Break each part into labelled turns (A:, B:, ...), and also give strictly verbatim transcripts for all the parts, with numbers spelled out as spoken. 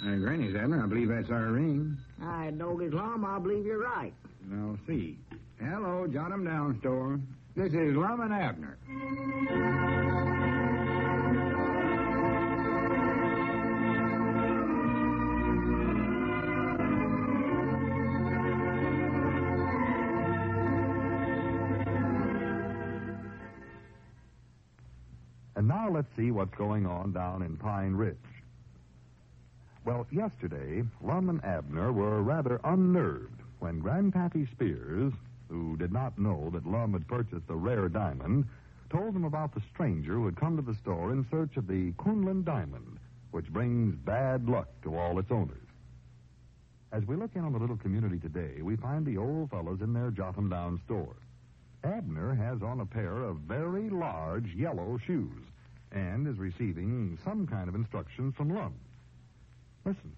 A: Uh, Granny's, Abner. I believe that's our ring.
B: I know Islam. I believe you're right.
A: I'll see. Hello, Jot 'em Down store. This is Lum and Abner.
C: And now let's see what's going on down in Pine Ridge. Well, yesterday, Lum and Abner were rather unnerved when Grandpappy Spears, who did not know that Lum had purchased a rare diamond, told them about the stranger who had come to the store in search of the Kunlun diamond, which brings bad luck to all its owners. As we look in on the little community today, we find the old fellows in their Jot 'em Down store. Abner has on a pair of very large yellow shoes and is receiving some kind of instructions from Lum. Listen.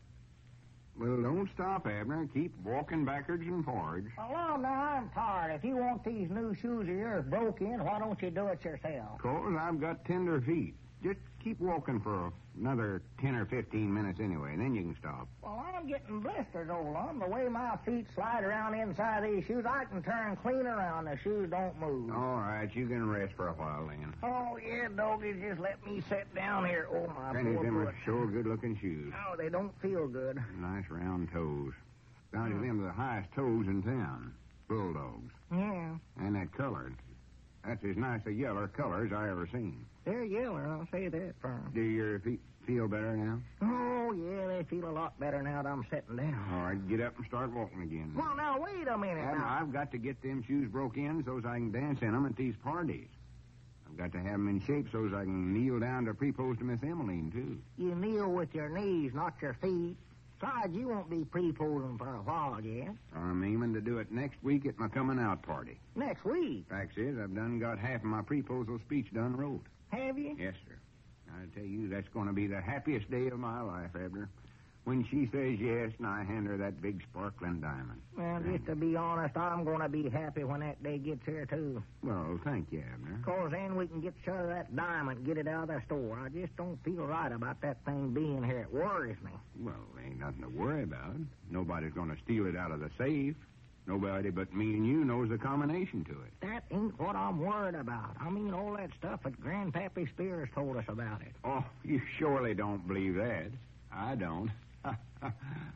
A: Well, don't stop, Abner. Keep walking backwards and forwards.
B: Well, now, I'm tired. If you want these new shoes of yours broke in, why don't you do it yourself?
A: Cause I've got tender feet. Just keep walking for another ten or fifteen minutes anyway, then you can stop.
B: Well, I'm getting blisters, old Lum. The way my feet slide around inside these shoes, I can turn clean around. The shoes don't move.
A: All right, you can rest for a while then.
B: Oh, yeah, doggy, just let me sit down here. Oh, my
A: Granny,
B: poor
A: them are
B: foot.
A: sure good-looking shoes.
B: Oh, they don't feel good.
A: Nice round toes. Down to them are the highest toes in town. Bulldogs.
B: Yeah.
A: And that color. That's as nice a yeller color as I ever seen.
B: They're yeller, I'll say that for 'em.
A: Do your feet feel better now?
B: Oh, yeah, they feel a lot better now that I'm sitting down.
A: All right, get up and start walking again.
B: Well, now, wait a minute.
A: Abner,
B: now.
A: I've got to get them shoes broke in so as I can dance in them at these parties. I've got to have them in shape so as I can kneel down to pre-pose to Miss Emmeline, too.
B: You kneel with your knees, not your feet. Besides, you won't be pre-posing for a while yet.
A: I'm aiming to do it next week at my coming-out party.
B: Next week.
A: Fact is, I've done got half of my pre-posal speech done wrote.
B: Have you?
A: Yes, sir. I tell you, that's going to be the happiest day of my life, Abner. When she says yes, and I hand her that big sparkling diamond.
B: Well, just to be honest, I'm going to be happy when that day gets here, too.
A: Well, thank you, Abner.
B: Because then we can get shut of that diamond and get it out of the store. I just don't feel right about that thing being here. It worries me.
A: Well, ain't nothing to worry about. Nobody's going to steal it out of the safe. Nobody but me and you knows the combination to it.
B: That ain't what I'm worried about. I mean, all that stuff that Grandpappy Spears told us about it.
A: Oh, you surely don't believe that. I don't.
B: Well,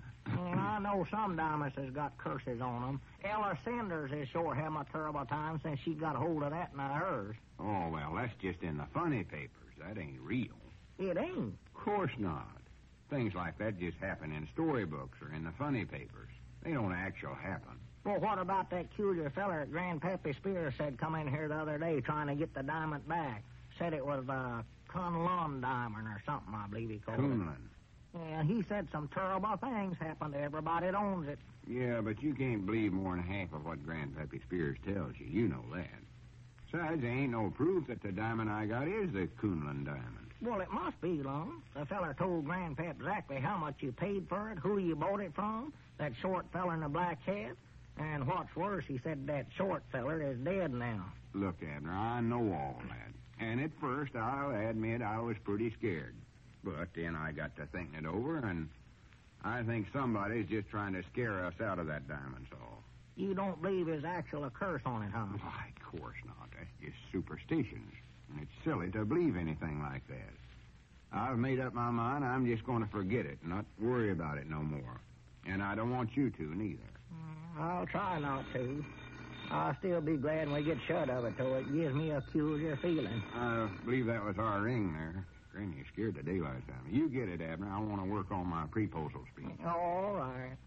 B: I know some diamonds has got curses on them. Ella Sanders is sure having a terrible time since she got hold of that in hers.
A: Oh, well, that's just in the funny papers. That ain't real.
B: It ain't.
A: Of course not. Things like that just happen in storybooks or in the funny papers. They don't actually happen.
B: Well, what about that culiar feller that Grandpappy Spears said come in here the other day trying to get the diamond back? Said it was a Kunlun diamond or something, I believe he called
A: Kunlun.
B: it. Yeah, he said some terrible things happened to everybody that owns it.
A: Yeah, but you can't believe more than half of what Grandpappy Spears tells you. You know that. Besides, there ain't no proof that the diamond I got is the Kunlun diamond.
B: Well, it must be, Lum. The feller told Grandpap exactly how much you paid for it, who you bought it from, that short feller in the black hat. And what's worse, he said that short feller is dead now.
A: Look, Abner, I know all that. And at first, I'll admit I was pretty scared. But then I got to thinking it over, and I think somebody's just trying to scare us out of that diamond, so.
B: You don't believe there's actual a curse on it, huh?
A: Why, of course not. That's just superstitions. And it's silly to believe anything like that. I've made up my mind I'm just going to forget it, not worry about it no more. And I don't want you to, neither.
B: I'll try not to. I'll still be glad when we get shut of it, though. It gives me a peculiar feeling.
A: I believe that was our ring there. Granny scared the daylights out of me. You get it, Abner. I want to work on my pre-postal speech.
B: All right.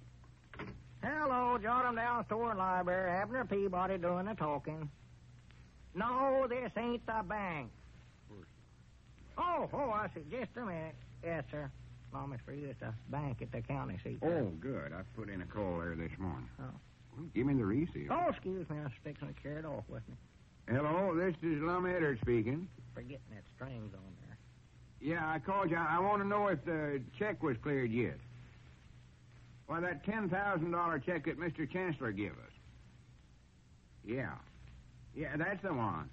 B: Hello, Jot 'em Down store and library. Abner Peabody doing the talking. No, this ain't the bank. Oh, oh, I see. Just a minute. Yes, sir. Promise for you, it's the bank at the county seat.
A: Oh, good. I put in a call there this morning.
B: Oh.
A: Well, give me the receipt.
B: Oh, excuse me. I was fixing to carry it off with me.
A: Hello, this is Lum Eddard speaking.
B: Forgetting that strings on there.
A: Yeah, I called you. I want to know if the check was cleared yet. Why, that ten thousand dollars check that Mister Chancellor gave us. Yeah. Yeah, that's the one.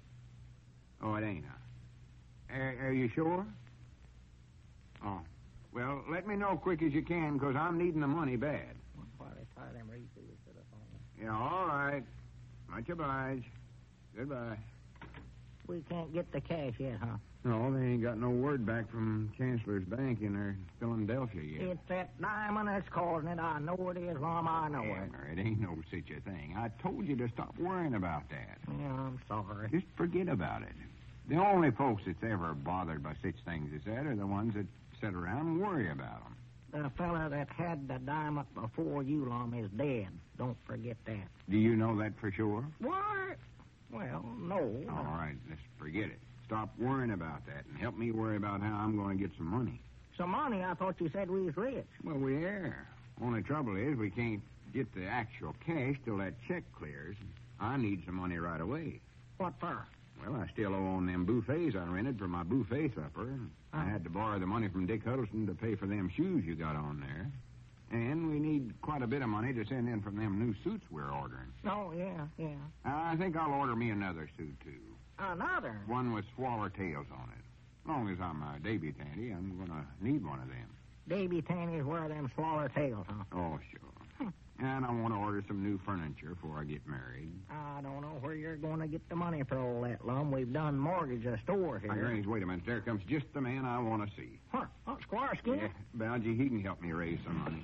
A: Oh, it ain't, huh? Are, are you sure? Oh. Well, let me know quick as you can, because I'm needing the money bad.
B: Why they tie them refills to the phone?
A: Yeah, all right. Much obliged. Goodbye.
B: We can't get the cash yet, huh?
A: No, they ain't got no word back from Chancellor's Bank in their Philadelphia yet.
B: It's that diamond that's causing it. I know it is, Lum. I know it.
A: Abner, it ain't no such a thing. I told you to stop worrying about that.
B: Yeah, I'm sorry.
A: Just forget about it. The only folks that's ever bothered by such things as that are the ones that sit around and worry about them.
B: The fella that had the diamond before you, Lum, is dead. Don't forget that.
A: Do you know that for sure?
B: What? Well, no.
A: All right, let's forget it. Stop worrying about that and help me worry about how I'm going to get some money.
B: Some money? I thought you said we was rich.
A: Well, we are. Only trouble is we can't get the actual cash till that check clears. I need some money right away.
B: What for?
A: Well, I still owe on them buffets I rented for my buffet supper. I had to borrow the money from Dick Huddleston to pay for them shoes you got on there. And we need quite a bit of money to send in from them new suits we're ordering.
B: Oh, yeah, yeah.
A: I think I'll order me another suit, too.
B: Another?
A: One with swaller tails on it. As long as I'm a debutanty, I'm going to need one of them.
B: Debutanties wear them swaller tails, huh?
A: Oh, sure. And I want to order some new furniture before I get married.
B: I don't know where you're going to get the money for all that, Lum. We've done mortgage a store here.
A: Now, Granny's, wait a minute. There comes just the man I want to see.
B: Huh? Oh, Squire Skin?
A: Yeah, Balgy, he can help me raise some money.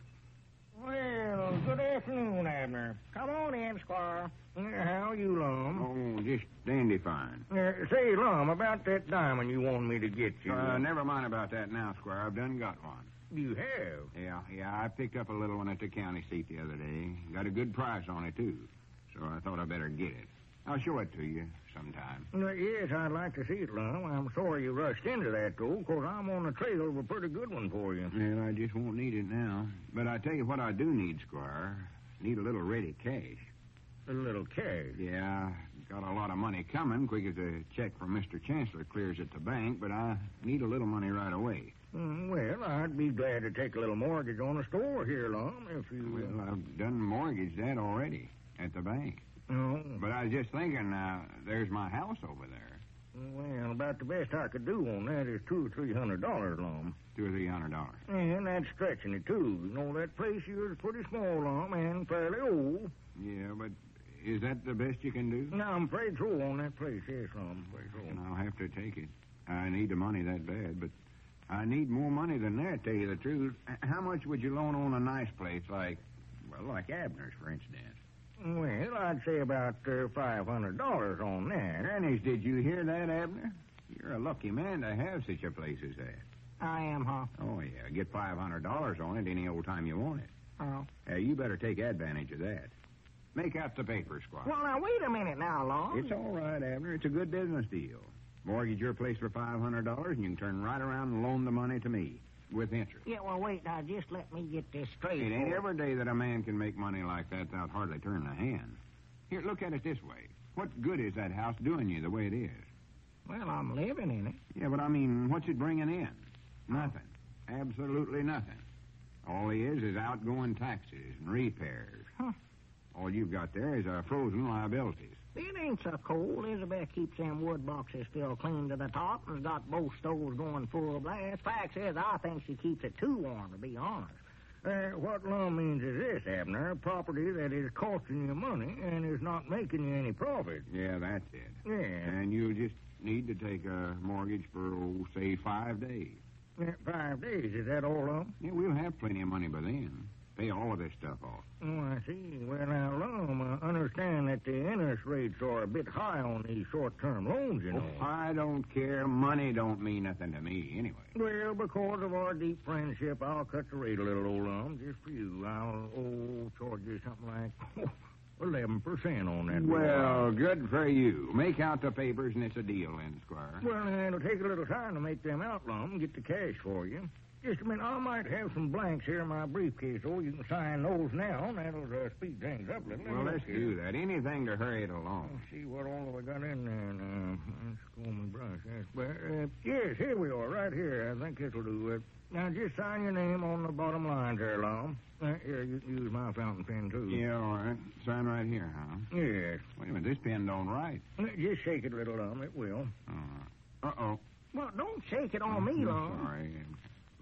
B: Well, good afternoon, Abner. Come on in, Squire. How are you, Lum?
A: Oh, just dandy fine.
B: Uh, say, Lum, about that diamond you wanted me to get you.
A: Uh, never mind about that now, Squire. I've done got one.
B: You have?
A: Yeah, yeah. I picked up a little one at the county seat the other day. Got a good price on it, too. So I thought I better get it. I'll show it to you sometime.
B: Uh, yes, I'd like to see it, Lum. I'm sorry you rushed into that, though, because I'm on the trail of a pretty good one for you.
A: Well, I just won't need it now. But I tell you what I do need, Squire. Need a little ready cash.
B: A little cash?
A: Yeah, got a lot of money coming, quick as a check from Mister Chancellor clears at the bank, but I need a little money right away.
B: Mm, well, I'd be glad to take a little mortgage on a store here, Lum, if you...
A: Well, I've done mortgage that already at the bank.
B: Oh.
A: But I was just thinking, uh, there's my house over there.
B: Well, about the best I could do on that is two or three hundred dollars, Lum.
A: Two or three hundred dollars.
B: And that's stretching it, too. You know, that place here is pretty small, Lum, and fairly old.
A: Yeah, but is that the best you can do?
B: No, I'm afraid so on that place, yes, Lum. Afraid so.
A: And I'll have to take it. I need the money that bad, but I need more money than that, tell you the truth. How much would you loan on a nice place like, well, like Abner's, for instance?
B: Well, I'd say about uh, five hundred dollars on that.
A: Grannies, did you hear that, Abner? You're a lucky man to have such a place as that.
B: I am, huh?
A: Oh, yeah. Get five hundred dollars on it any old time you want it.
B: Oh.
A: Uh, you better take advantage of that. Make out the papers, Squire.
B: Well, now, wait a minute now, Lum.
A: It's all right, Abner. It's a good business deal. Mortgage your place for five hundred dollars, and you can turn right around and loan the money to me with interest.
B: Yeah, well, wait, now, just let me get this straight.
A: It ain't every day that a man can make money like that without hardly turning a hand. Here, look at it this way. What good is that house doing you the way it is?
B: Well, I'm living in it.
A: Yeah, but I mean, what's it bringing in? Nothing. Absolutely nothing. All he is is outgoing taxes and repairs.
B: Huh.
A: All you've got there is uh, frozen liabilities.
B: It ain't so cold. Elizabeth keeps them wood boxes still clean to the top and got both stoves going full blast. Fact is, I think she keeps it too warm, to be honest. Uh, what Lum means is this, Abner. Property that is costing you money and is not making you any profit.
A: Yeah, that's it.
B: Yeah.
A: And you just need to take a mortgage for, oh, say, five days.
B: Uh, five days, is that all, Lum?
A: Yeah, we'll have plenty of money by then. Pay all of this stuff off.
B: Oh, I see. Well, now, Lum, I understand that the interest rates are a bit high on these short-term loans, you know.
A: Oh, I don't care. Money don't mean nothing to me anyway.
B: Well, because of our deep friendship, I'll cut the rate a little, old Lum, just for you. I'll, oh, charge you something like oh, eleven percent on that.
A: Well, good for you. Make out the papers, and it's a deal, then, Squire.
B: Well, it'll take a little time to make them out, Lum, and get the cash for you. Just a minute. I might have some blanks here in my briefcase, oh. You can sign those now, and that'll uh, speed things up a little.
A: Well, let's do that. Anything to hurry it along.
B: Let's see what all have I got in there now. Let's go on my brush. Yes, well, uh, yes, here we are, right here. I think this'll do it. Now, just sign your name on the bottom lines there, Lum. Uh, here, you can use my fountain pen, too.
A: Yeah, all right. Sign right here, huh?
B: Yes.
A: Wait a minute. This pen don't write.
B: Uh, Just shake it a little, Lum. It will.
A: Uh, uh-oh.
B: Well, don't shake it on me, Lum.
A: Sorry.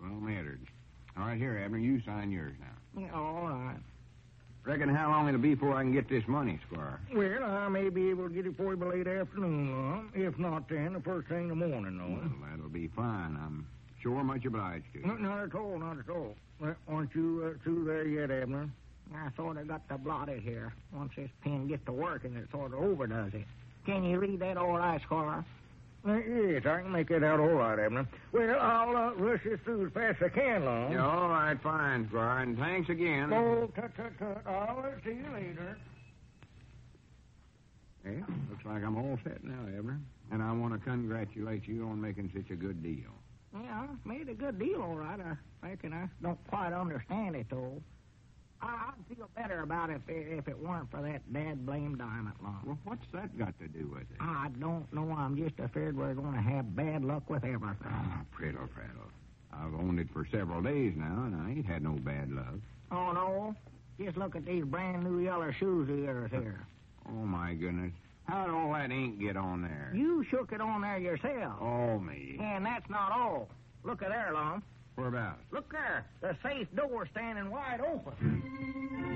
A: Well mattered. All right, here, Abner, you sign yours now.
B: Yeah, all right.
A: Reckon how long it'll be before I can get this money, Squire?
B: Well, I may be able to get it for you by late afternoon, Lum. If not, then the first thing in the morning, though.
A: Well, that'll be fine. I'm sure much obliged to you.
B: No, not at all, not at all. Well, aren't you uh, through there yet, Abner? I sort of got to blot it here. Once this pen gets to working, it sort of overdoes it. Can you read that all right, Squire? Uh, yes, I can make it out all right, Abner. Well, I'll uh, rush this through as fast as I can, Lum.
A: Yeah, all right, fine, Squire, and thanks again.
B: Oh, tut, tut, tut. I'll uh, see you later.
A: Yeah, looks like I'm all set now, Abner. And I want to congratulate you on making such a good deal.
B: Yeah, I made a good deal, all right. I reckon I don't quite understand it, though. I- I'd feel better about it if, if it weren't for that dad-blamed diamond, Lum.
A: Well, what's that got to do with it?
B: I don't know. I'm just afraid we're going to have bad luck with everything.
A: Ah, prattle, prattle. I've owned it for several days now, and I ain't had no bad luck.
B: Oh, no? Just look at these brand-new yellow shoes of yours here.
A: Oh, my goodness. How'd all that ink get on there?
B: You shook it on there yourself.
A: Oh, me.
B: And that's not all. Look at there, Lum.
A: Whereabouts?
B: Look there. The safe door standing wide open.